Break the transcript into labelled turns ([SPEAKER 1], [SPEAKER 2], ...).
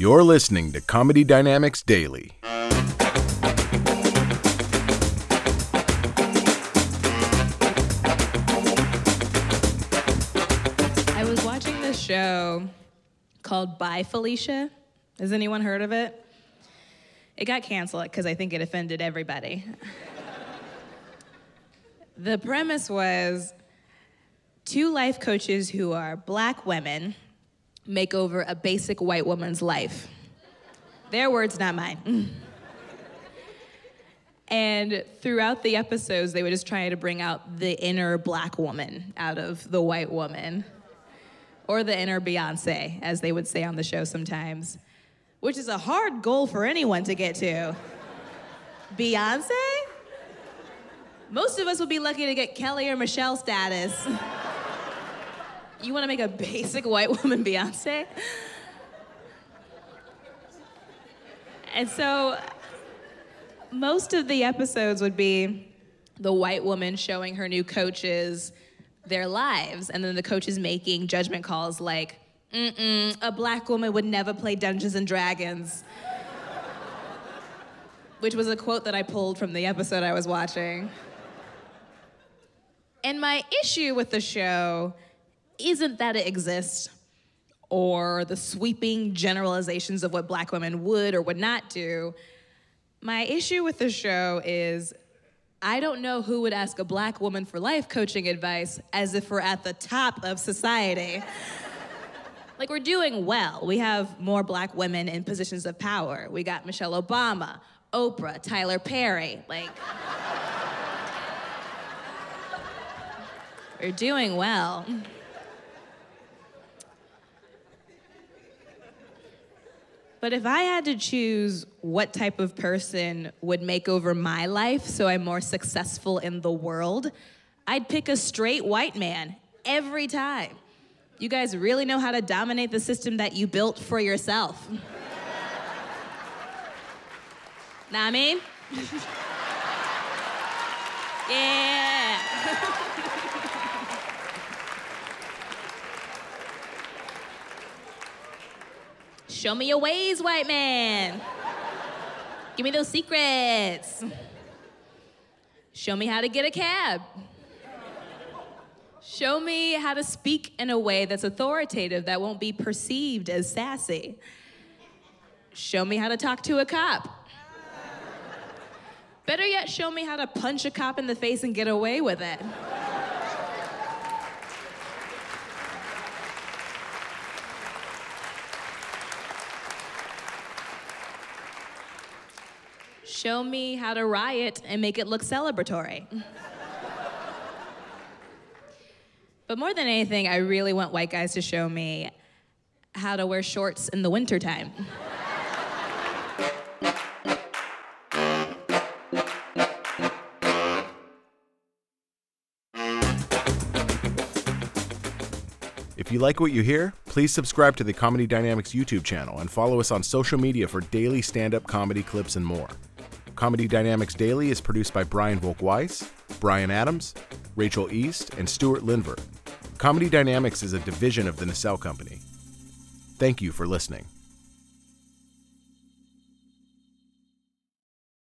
[SPEAKER 1] You're listening to Comedy Dynamics Daily.
[SPEAKER 2] I was watching this show called Bye Felicia. Has anyone heard of it? It got canceled because I think it offended everybody. The premise was two life coaches who are black women make over a basic white woman's life. Their words, not mine. And throughout the episodes, they were just trying to bring out the inner black woman out of the white woman. Or the inner Beyonce, as they would say on the show sometimes. Which is a hard goal for anyone to get to. Beyonce? Most of us would be lucky to get Kelly or Michelle status. You want to make a basic white woman Beyonce? And so most of the episodes would be the white woman showing her new coaches their lives, and then the coaches making judgment calls like, a black woman would never play Dungeons and Dragons. Which was a quote that I pulled from the episode I was watching. And my issue with the show isn't that it exists, or the sweeping generalizations of what black women would or would not do. My issue with the show is I don't know who would ask a black woman for life coaching advice as if we're at the top of society. Like, we're doing well. We have more black women in positions of power. We got Michelle Obama, Oprah, Tyler Perry. Like, we're doing well. But if I had to choose what type of person would make over my life so I'm more successful in the world, I'd pick a straight white man every time. You guys really know how to dominate the system that you built for yourself. Know what I mean? Yeah. Show me your ways, white man. Give me those secrets. Show me how to get a cab. Show me how to speak in a way that's authoritative, that won't be perceived as sassy. Show me how to talk to a cop. Better yet, show me how to punch a cop in the face and get away with it. Show me how to riot and make it look celebratory. But more than anything, I really want white guys to show me how to wear shorts in the wintertime.
[SPEAKER 1] If you like what you hear, please subscribe to the Comedy Dynamics YouTube channel and follow us on social media for daily stand-up comedy clips and more. Comedy Dynamics Daily is produced by Brian Volk-Weiss, Brian Adams, Rachel East, and Stuart Lindbergh. Comedy Dynamics is a division of the Nacelle Company. Thank you for listening.